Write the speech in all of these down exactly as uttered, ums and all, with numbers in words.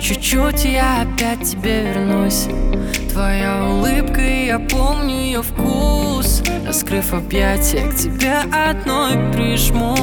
чуть-чуть, и я опять тебе вернусь. Твоя улыбка, и я помню ее вкус. Раскрыв объятия, к тебе одной прижмусь.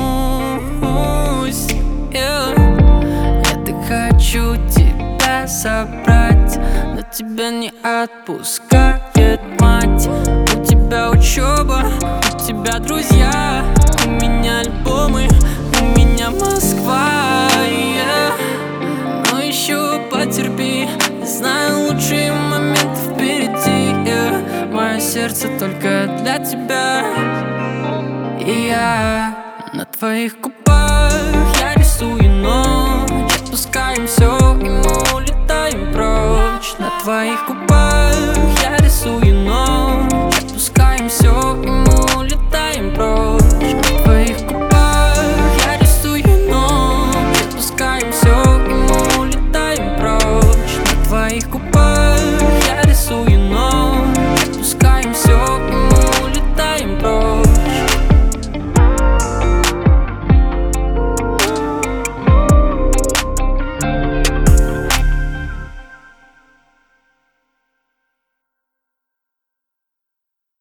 yeah. Я так хочу тебя забрать, но тебя не отпускает мать. У тебя учеба, у тебя друзья, у меня альбомы, у меня Москва. yeah. Но еще потерпи, знаю, лучшие моменты впереди. yeah. Мое сердце только для тебя, и я на твоих губах